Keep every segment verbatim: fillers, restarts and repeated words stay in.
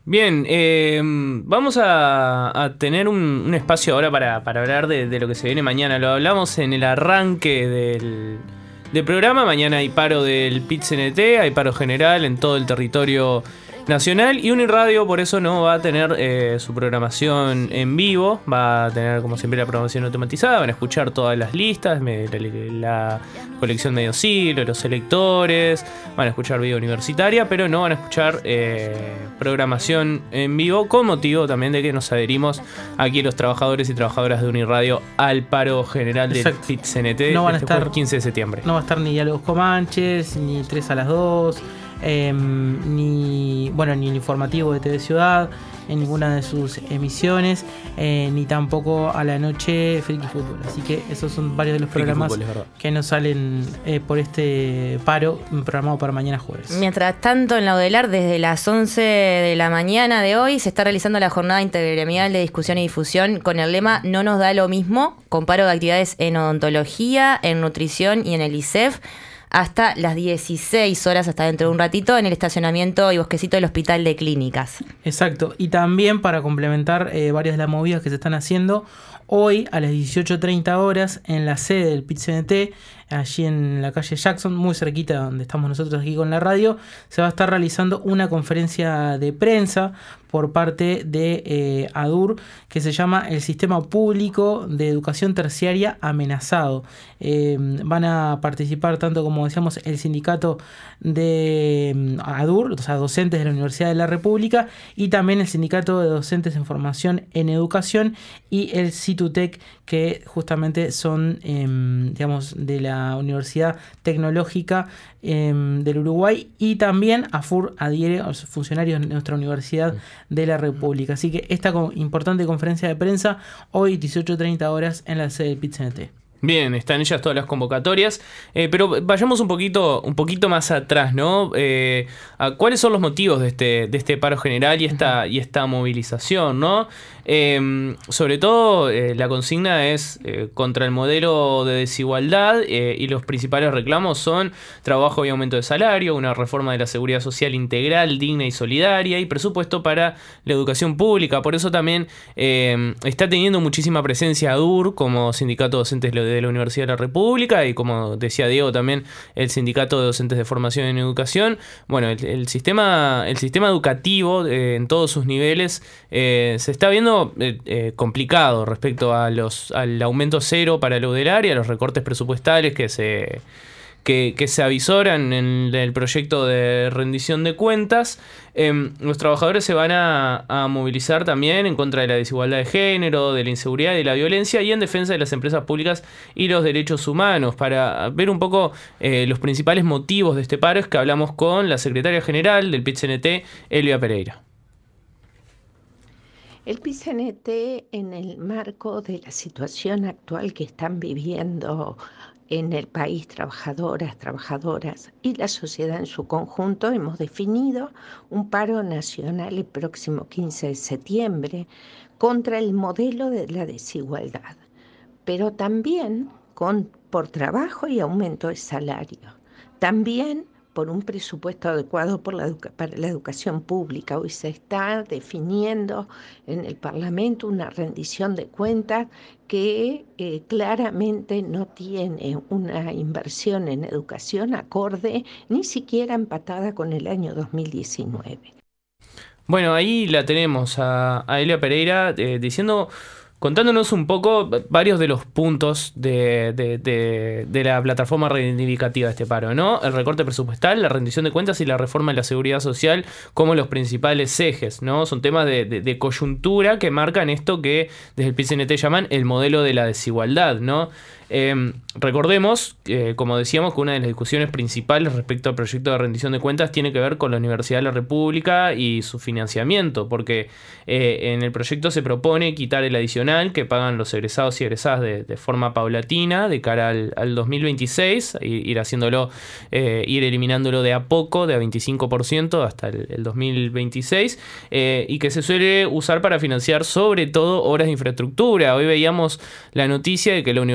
Bien, eh, vamos a, a tener un, un espacio ahora para, para hablar de, de lo que se viene mañana. Lo hablamos en el arranque del, del programa. Mañana hay paro del P I T C N T, hay paro general en todo el territorio nacional, y Uniradio por eso no va a tener eh, su programación en vivo, va a tener como siempre la programación automatizada, van a escuchar todas las listas, me, la, la colección medio siglo, los selectores, van a escuchar vida universitaria, pero no van a escuchar eh, programación en vivo, con motivo también de que nos adherimos aquí los trabajadores y trabajadoras de Uniradio al paro general del P I T C N T no van a este estar, quince de septiembre. No va a estar ni Diálogos Comanches, ni tres a las dos, Eh, ni bueno ni el informativo de T V Ciudad en ninguna de sus emisiones, eh, ni tampoco a la noche Friki Fútbol. Así que esos son varios de los Friki programas Fútbol, que nos salen eh, por este paro programado para mañana jueves. Mientras tanto, en la Udelar, desde las once de la mañana de hoy se está realizando la jornada intergremial de discusión y difusión con el lema "No nos da lo mismo", con paro de actividades en odontología, en nutrición y en el I C E F, hasta las dieciséis horas, hasta dentro de un ratito, en el estacionamiento y bosquecito del Hospital de Clínicas. Exacto, y también para complementar eh, varias de las movidas que se están haciendo, hoy a las dieciocho treinta horas en la sede del P I T C N T, allí en la calle Jackson, muy cerquita donde estamos nosotros aquí con la radio, se va a estar realizando una conferencia de prensa por parte de eh, ADUR, que se llama El Sistema Público de Educación Terciaria Amenazado. Eh, van a participar tanto, como decíamos, el sindicato de ADUR, o sea, docentes de la Universidad de la República, y también el sindicato de docentes en formación en educación y el CITUTEC, que justamente son, eh, digamos, de la Universidad Tecnológica eh, del Uruguay, y también AFUR adhiere a los funcionarios de nuestra Universidad de la República. Así que esta importante conferencia de prensa hoy dieciocho treinta horas en la sede del P I T C N T. Bien, están ellas todas las convocatorias, eh, pero vayamos un poquito, un poquito más atrás, ¿no? Eh, a ¿Cuáles son los motivos de este, de este paro general y esta, y esta movilización, ¿no? Eh, sobre todo, eh, la consigna es eh, contra el modelo de desigualdad, eh, y los principales reclamos son trabajo y aumento de salario, una reforma de la seguridad social integral, digna y solidaria, y presupuesto para la educación pública. Por eso también eh, está teniendo muchísima presencia ADUR como sindicato de docentes de la Universidad de la República, y como decía Diego también el sindicato de docentes de formación en educación. Bueno, el, el sistema el sistema educativo eh, en todos sus niveles eh, se está viendo eh, eh, complicado respecto a los al aumento cero para la Udelar y a los recortes presupuestales que se Que, que se avisoran en el proyecto de rendición de cuentas. Eh, los trabajadores se van a, a movilizar también en contra de la desigualdad de género, de la inseguridad y de la violencia, y en defensa de las empresas públicas y los derechos humanos. Para ver un poco eh, los principales motivos de este paro, es que hablamos con la secretaria general del P I T C N T, Elia Pereira. El P I C N T, en el marco de la situación actual que están viviendo en el país trabajadoras, trabajadoras y la sociedad en su conjunto, hemos definido un paro nacional el próximo quince de septiembre contra el modelo de la desigualdad, pero también con, por trabajo y aumento de salario. También por un presupuesto adecuado por la educa- para la educación pública. Hoy se está definiendo en el Parlamento una rendición de cuentas que eh, claramente no tiene una inversión en educación acorde, ni siquiera empatada con el año dos mil diecinueve. Bueno, ahí la tenemos a, a Elia Pereira eh, diciendo... contándonos un poco varios de los puntos de, de, de, de la plataforma reivindicativa de este paro, ¿no? El recorte presupuestal, la rendición de cuentas y la reforma de la seguridad social como los principales ejes, ¿no? Son temas de, de, de coyuntura que marcan esto que desde el P I C N T llaman el modelo de la desigualdad, ¿no? Eh, recordemos, eh, como decíamos, que una de las discusiones principales respecto al proyecto de rendición de cuentas tiene que ver con la Universidad de la República y su financiamiento, porque eh, en el proyecto se propone quitar el adicional que pagan los egresados y egresadas de, de forma paulatina de cara al, al dos mil veintiséis, ir haciéndolo, eh, ir eliminándolo de a poco, de a veinticinco por ciento hasta el, el dos mil veintiséis, eh, y que se suele usar para financiar sobre todo obras de infraestructura. Hoy veíamos la noticia de que la Universidad de la República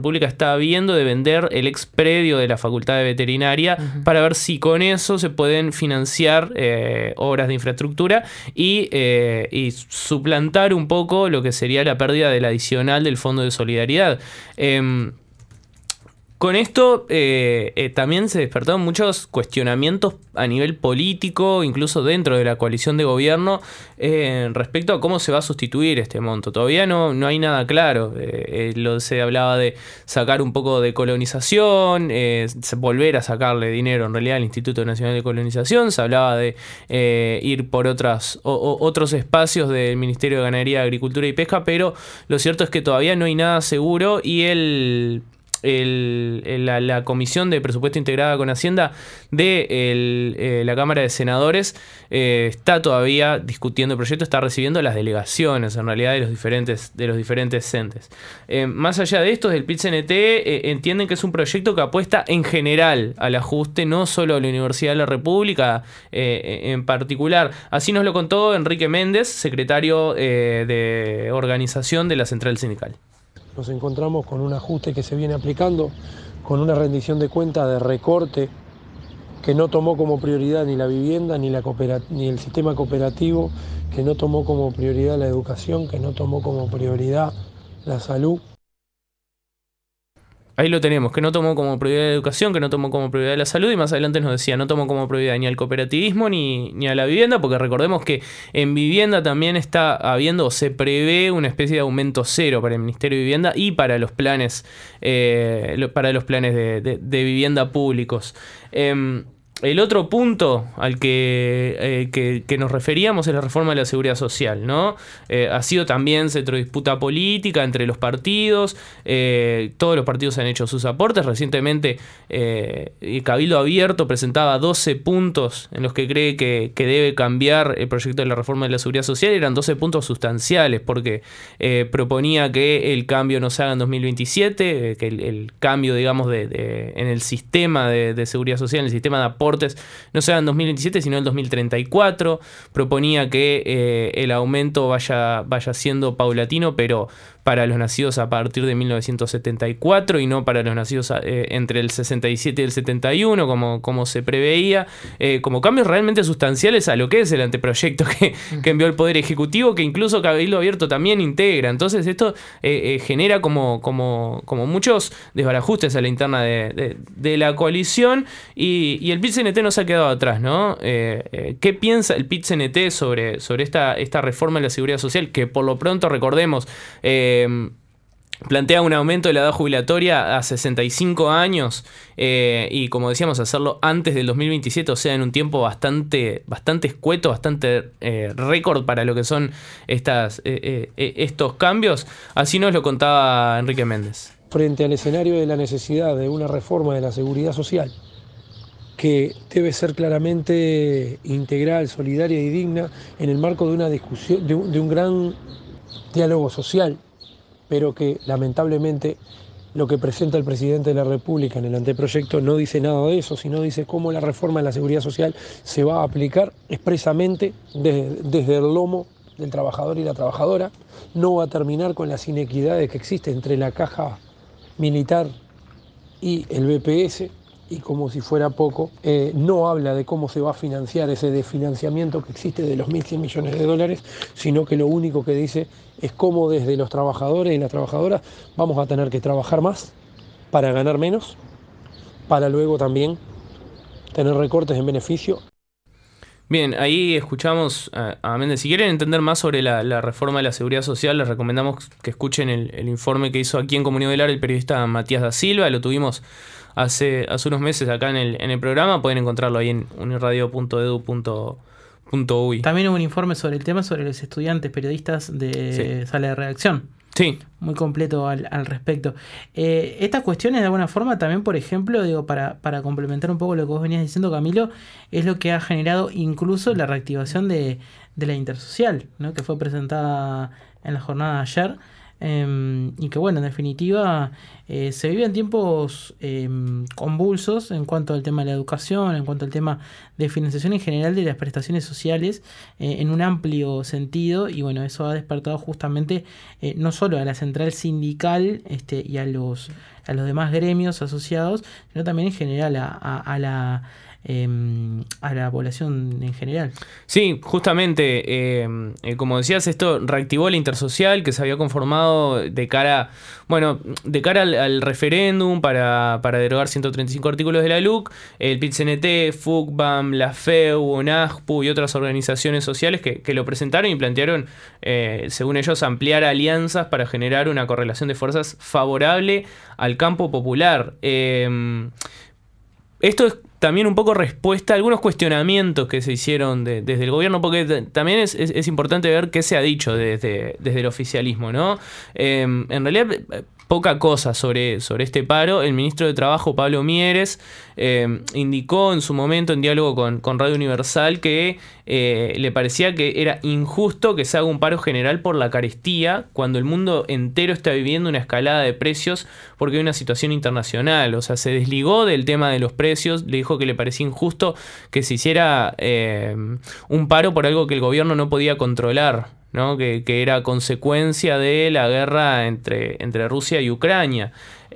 República está viendo de vender el ex predio de la Facultad de Veterinaria uh-huh. para ver si con eso se pueden financiar eh, obras de infraestructura y, eh, y suplantar un poco lo que sería la pérdida del adicional del Fondo de Solidaridad. Eh, Con esto eh, eh, también se despertaron muchos cuestionamientos a nivel político, incluso dentro de la coalición de gobierno, eh, respecto a cómo se va a sustituir este monto. Todavía no, no hay nada claro. Eh, eh, lo, se hablaba de sacar un poco de colonización, eh, volver a sacarle dinero en realidad al Instituto Nacional de Colonización. Se hablaba de eh, ir por otras, o, o, otros espacios del Ministerio de Ganadería, Agricultura y Pesca, pero lo cierto es que todavía no hay nada seguro y el... El, el, la, la Comisión de Presupuesto Integrada con Hacienda de el, eh, la Cámara de Senadores eh, está todavía discutiendo el proyecto, está recibiendo las delegaciones en realidad de los diferentes, de los diferentes entes. Eh, más allá de esto, del P I T C N T eh, entienden que es un proyecto que apuesta en general al ajuste, no solo a la Universidad de la República eh, en particular. Así nos lo contó Enrique Méndez, secretario eh, de Organización de la Central Sindical. Nos encontramos con un ajuste que se viene aplicando, con una rendición de cuenta de recorte que no tomó como prioridad ni la vivienda, ni, la coopera- ni el sistema cooperativo, que no tomó como prioridad la educación, que no tomó como prioridad la salud. Ahí lo tenemos, que no tomó como prioridad la educación, que no tomó como prioridad la salud, y más adelante nos decía, no tomó como prioridad ni al cooperativismo ni, ni a la vivienda, porque recordemos que en vivienda también está habiendo, o se prevé una especie de aumento cero para el Ministerio de Vivienda y para los planes, eh, para los planes de, de, de vivienda públicos. Eh, El otro punto al que, eh, que, que nos referíamos es la reforma de la seguridad social, ¿no? Eh, ha sido también centro de disputa política entre los partidos, eh, todos los partidos han hecho sus aportes. Recientemente eh, Cabildo Abierto presentaba doce puntos en los que cree que, que debe cambiar el proyecto de la reforma de la seguridad social. Eran doce puntos sustanciales porque eh, proponía que el cambio no se haga en dos mil veintisiete, eh, que el, el cambio, digamos, de, de, en el sistema de, de seguridad social, en el sistema de aportes, no sea en dos mil veintisiete sino en dos mil treinta y cuatro. Proponía que eh, el aumento vaya, vaya siendo paulatino, pero para los nacidos a partir de mil novecientos setenta y cuatro y no para los nacidos eh, entre el sesenta y siete y el setenta y uno, como, como se preveía, eh, como cambios realmente sustanciales a lo que es el anteproyecto que, que envió el Poder Ejecutivo, que incluso Cabildo Abierto también integra. Entonces esto eh, eh, genera como, como, como muchos desbarajustes a la interna de, de, de la coalición, y, y el P I T C N T no se ha quedado atrás, ¿no? Eh, eh, ¿Qué piensa el P I T C N T sobre, sobre esta, esta reforma de la seguridad social? Que por lo pronto, recordemos, eh, plantea un aumento de la edad jubilatoria a sesenta y cinco años eh, y, como decíamos, hacerlo antes del dos mil veintisiete, o sea, en un tiempo bastante, bastante escueto, bastante eh, récord para lo que son estas, eh, eh, estos cambios. Así nos lo contaba Enrique Méndez. Frente al escenario de la necesidad de una reforma de la seguridad social, que debe ser claramente integral, solidaria y digna en el marco de una discusión, de un, de un gran diálogo social, pero que lamentablemente lo que presenta el presidente de la República en el anteproyecto no dice nada de eso, sino dice cómo la reforma de la seguridad social se va a aplicar expresamente desde, desde el lomo del trabajador y la trabajadora. No va a terminar con las inequidades que existen entre la caja militar y el B P S, y como si fuera poco, eh, no habla de cómo se va a financiar ese desfinanciamiento que existe de los mil cien millones de dólares, sino que lo único que dice es cómo desde los trabajadores y las trabajadoras vamos a tener que trabajar más para ganar menos, para luego también tener recortes en beneficio. Bien, ahí escuchamos a, a Méndez. Si quieren entender más sobre la, la reforma de la seguridad social, les recomendamos que escuchen el, el informe que hizo aquí en Comunidad Velar el periodista Matías da Silva. Lo tuvimos hace, hace unos meses acá en el, en el programa. Pueden encontrarlo ahí en uniradio punto edu punto uy. También hubo un informe sobre el tema, sobre los estudiantes periodistas de sí. sala de redacción. Sí. Muy completo al, al respecto. Eh, estas cuestiones, de alguna forma, también, por ejemplo, digo, para, para complementar un poco lo que vos venías diciendo, Camilo, es lo que ha generado incluso la reactivación de, de la intersocial, ¿no? Que fue presentada en la jornada de ayer. Eh, y que bueno, en definitiva eh, se viven tiempos eh, convulsos en cuanto al tema de la educación, en cuanto al tema de financiación en general de las prestaciones sociales eh, en un amplio sentido, y bueno, eso ha despertado justamente eh, no solo a la central sindical este, y a los, a los demás gremios asociados, sino también en general a, a, a la Eh, a la población en general. Sí, justamente, eh, eh, como decías, esto reactivó la intersocial que se había conformado de cara, bueno, de cara al, al referéndum para, para derogar ciento treinta y cinco artículos de la L U C. El P I T C N T, FUCBAM, la FEU, ONAJPU y otras organizaciones sociales que, que lo presentaron y plantearon, eh, según ellos, ampliar alianzas para generar una correlación de fuerzas favorable al campo popular. Eh, esto es también un poco respuesta a algunos cuestionamientos que se hicieron de, desde el gobierno, porque t- también es, es, es importante ver qué se ha dicho desde, desde el oficialismo, ¿no? Eh, en realidad, poca cosa sobre, sobre este paro. El ministro de Trabajo, Pablo Mieres, eh, indicó en su momento, en diálogo con, con Radio Universal, que eh, le parecía que era injusto que se haga un paro general por la carestía, cuando el mundo entero está viviendo una escalada de precios porque hay una situación internacional. O sea, se desligó del tema de los precios, le dijo que le parecía injusto que se hiciera eh, un paro por algo que el gobierno no podía controlar, ¿no? Que, que era consecuencia de la guerra entre, entre Rusia y Ucrania.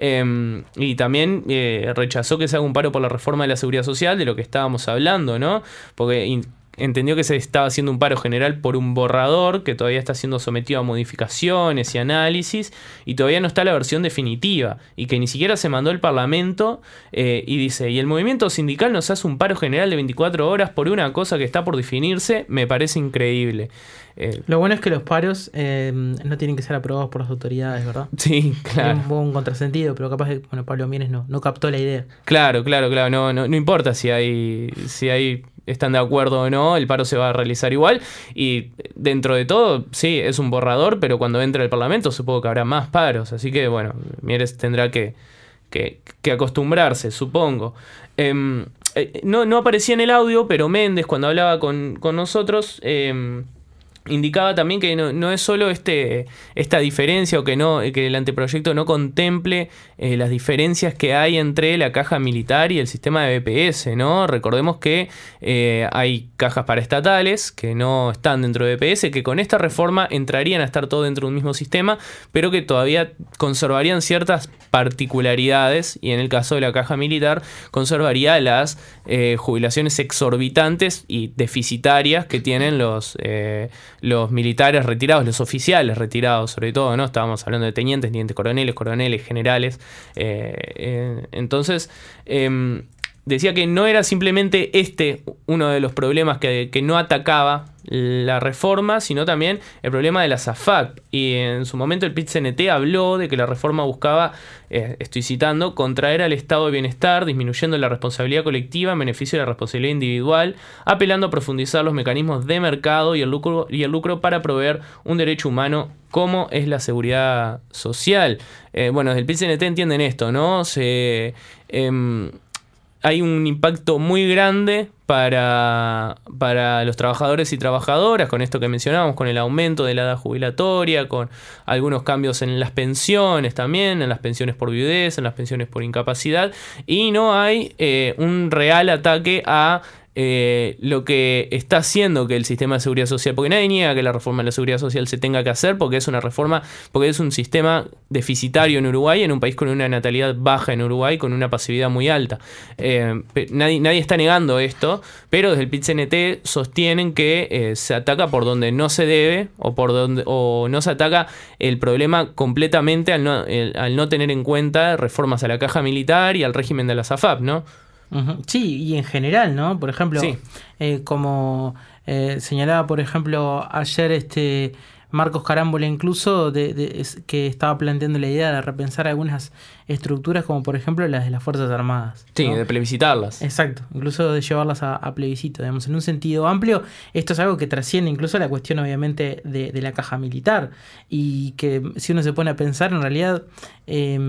Eh, y también eh, rechazó que se haga un paro por la reforma de la seguridad social, de lo que estábamos hablando, ¿no? Porque in- entendió que se estaba haciendo un paro general por un borrador que todavía está siendo sometido a modificaciones y análisis, y todavía no está la versión definitiva, y que ni siquiera se mandó al Parlamento, eh, y dice, y el movimiento sindical nos hace un paro general de veinticuatro horas por una cosa que está por definirse, me parece increíble. Eh, Lo bueno es que los paros eh, no tienen que ser aprobados por las autoridades, ¿verdad? sí, claro. Hubo un contrasentido, pero capaz que bueno, Pablo Mieres no, no captó la idea. Claro, claro, claro. No, no, no importa si hay, si hay están de acuerdo o no, el paro se va a realizar igual. Y dentro de todo, sí, es un borrador, pero cuando entre el Parlamento supongo que habrá más paros. Así que, bueno, Mieres tendrá que, que, que acostumbrarse, supongo. Eh, eh, no, no aparecía en el audio, pero Méndez, cuando hablaba con, con nosotros, eh, indicaba también que no, no es solo este, esta diferencia, o que no, que el anteproyecto no contemple eh, las diferencias que hay entre la caja militar y el sistema de B P S, ¿no? Recordemos que eh, hay cajas paraestatales que no están dentro de B P S, que con esta reforma entrarían a estar todo dentro de un mismo sistema, pero que todavía conservarían ciertas particularidades, y en el caso de la caja militar conservaría las eh, jubilaciones exorbitantes y deficitarias que tienen los eh, los militares retirados, los oficiales retirados sobre todo, ¿no? Estábamos hablando de tenientes, tenientes coroneles, coroneles, generales. Eh, eh, entonces, eh, decía que no era simplemente este uno de los problemas que, que no atacaba la reforma, sino también el problema de la S A F A P. Y en su momento el P I T C N T habló de que la reforma buscaba, eh, estoy citando, contraer al estado de bienestar, disminuyendo la responsabilidad colectiva en beneficio de la responsabilidad individual, apelando a profundizar los mecanismos de mercado y el lucro, y el lucro para proveer un derecho humano como es la seguridad social. Eh, bueno, desde el P I T C N T entienden esto, ¿no? Se... Eh, hay un impacto muy grande para, para los trabajadores y trabajadoras, con esto que mencionábamos, con el aumento de la edad jubilatoria, con algunos cambios en las pensiones también, en las pensiones por viudez, en las pensiones por incapacidad, y no hay eh, un real ataque a Eh, lo que está haciendo que el sistema de seguridad social, porque nadie niega que la reforma de la seguridad social se tenga que hacer, porque es una reforma, porque es un sistema deficitario en Uruguay, en un país con una natalidad baja en Uruguay, con una pasividad muy alta. Eh, nadie, nadie está negando esto, pero desde el P I T C N T sostienen que eh, se ataca por donde no se debe, o por donde o no se ataca el problema completamente al no, el, al no tener en cuenta reformas a la caja militar y al régimen de la S A F A P, ¿no? Uh-huh. Sí, y en general, ¿no? Por ejemplo, sí. eh, como eh, señalaba, por ejemplo, ayer este Marcos Carámbola incluso, de, de, es, que estaba planteando la idea de repensar algunas estructuras, como por ejemplo las de las Fuerzas Armadas, ¿no? Sí, de plebiscitarlas. Exacto, incluso de llevarlas a, a plebiscito, digamos, en un sentido amplio. Esto es algo que trasciende incluso la cuestión, obviamente, de, de la caja militar, y que si uno se pone a pensar, en realidad eh,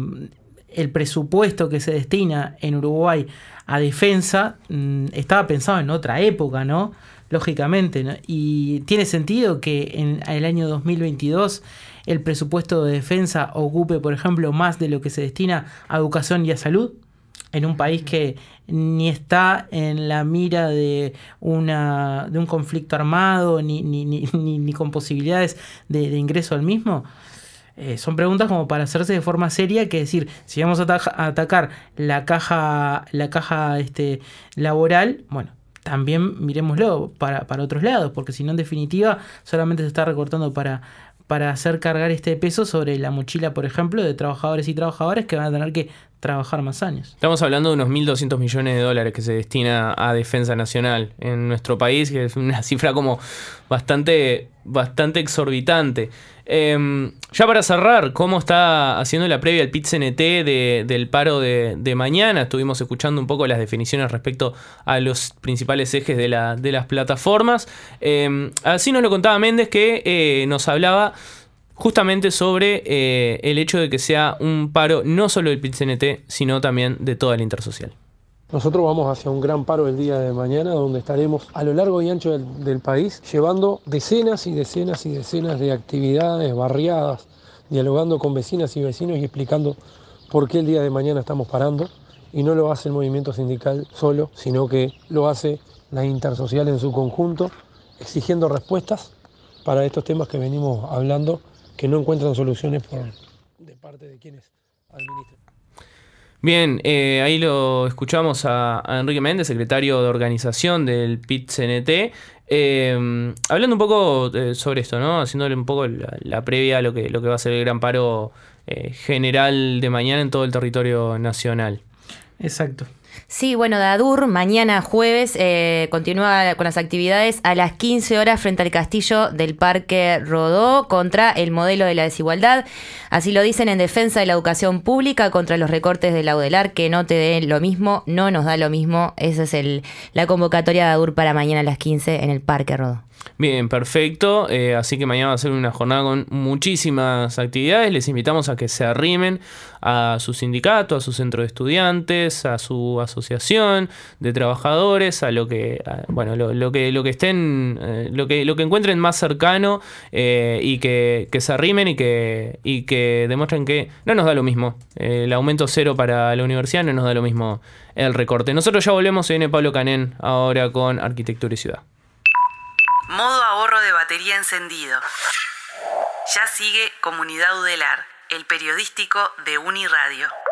el presupuesto que se destina en Uruguay a defensa mmm, estaba pensado en otra época, ¿no? lógicamente, ¿no? Y tiene sentido que en el año dos mil veintidós el presupuesto de defensa ocupe, por ejemplo, más de lo que se destina a educación y a salud, en un país que ni está en la mira de una de un conflicto armado, ni, ni, ni, ni, ni con posibilidades de, de ingreso al mismo. Eh, son preguntas como para hacerse de forma seria, que decir, si vamos a, ataja, a atacar la caja, la caja este, laboral, bueno, también miremoslo para, para otros lados, porque si no, en definitiva, solamente se está recortando para, para hacer cargar este peso sobre la mochila, por ejemplo, de trabajadores y trabajadoras que van a tener que trabajar más años. Estamos hablando de unos mil doscientos millones de dólares que se destina a defensa nacional en nuestro país, que es una cifra como bastante, bastante exorbitante. Eh, ya para cerrar, ¿cómo está haciendo la previa al P I T C N T de, del paro de, de mañana? Estuvimos escuchando un poco las definiciones respecto a los principales ejes de, la, de las plataformas. Eh, así nos lo contaba Méndez, que eh, nos hablaba justamente sobre eh, el hecho de que sea un paro no solo del P I T C N T, sino también de toda la intersocial. Nosotros vamos hacia un gran paro el día de mañana, donde estaremos a lo largo y ancho del, del país llevando decenas y decenas y decenas de actividades barriadas, dialogando con vecinas y vecinos y explicando por qué el día de mañana estamos parando. Y no lo hace el movimiento sindical solo, sino que lo hace la intersocial en su conjunto, exigiendo respuestas para estos temas que venimos hablando, que no encuentran soluciones por, de parte de quienes administran. Bien, eh, ahí lo escuchamos a, a Enrique Méndez, secretario de organización del P I T C N T, eh, hablando un poco eh, sobre esto, ¿no? Haciéndole un poco la, la previa a lo que, lo que va a ser el gran paro eh, general de mañana en todo el territorio nacional. Exacto. Sí, bueno, DADUR mañana jueves eh, continúa con las actividades a las quince horas frente al castillo del Parque Rodó contra el modelo de la desigualdad. Así lo dicen en defensa de la educación pública contra los recortes de la UDELAR, que no te den lo mismo, no nos da lo mismo. Esa es el, la convocatoria de DADUR para mañana a las quince en el Parque Rodó. Bien, perfecto. Eh, así que mañana va a ser una jornada con muchísimas actividades. Les invitamos a que se arrimen a su sindicato, a su centro de estudiantes, a su asociación de trabajadores, a lo que, a, bueno, lo, lo que, lo que estén, eh, lo que, lo que encuentren más cercano eh, y que, que se arrimen y que, y que demuestren que no nos da lo mismo eh, el aumento cero para la universidad, no nos da lo mismo el recorte. Nosotros ya volvemos. Se viene Pablo Canén ahora con Arquitectura y Ciudad. Modo ahorro de batería encendido. Ya sigue Comunidad UDELAR, el periodístico de Uniradio.